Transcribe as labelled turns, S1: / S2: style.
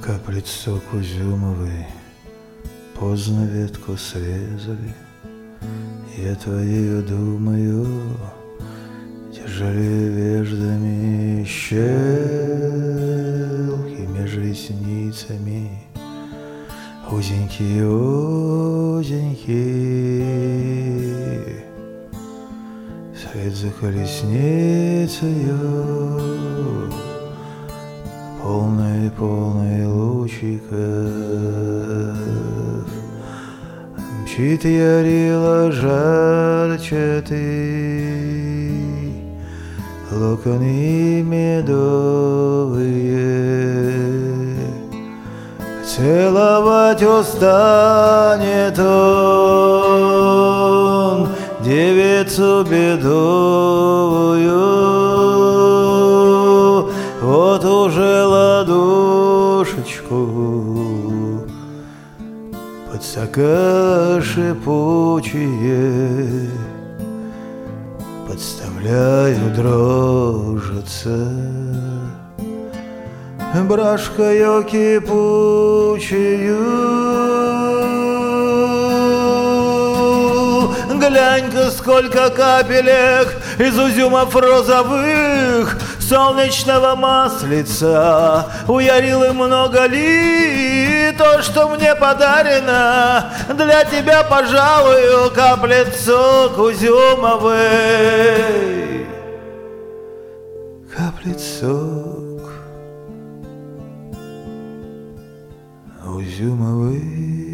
S1: Каплицу изюмовый, поздно ветку срезали. Я твоею думаю, тяжелее веждами щелки меж ресницами. Узенькие, узенькие, вслед за колесницею, полной лучиков. Мчит ярила жарчатый, локоны медовые. Целовать устанет он девицу бедовую. Вот уже ладошечку под сока шипучие подставляю дрожиться. Брашкою кипучую, глянь-ка, сколько капелек из узюмов розовых солнечного маслица. У Ярилы много ли то, что мне подарено? Для тебя, пожалуй, каплицок узюмовый. Каплицок узюмовый.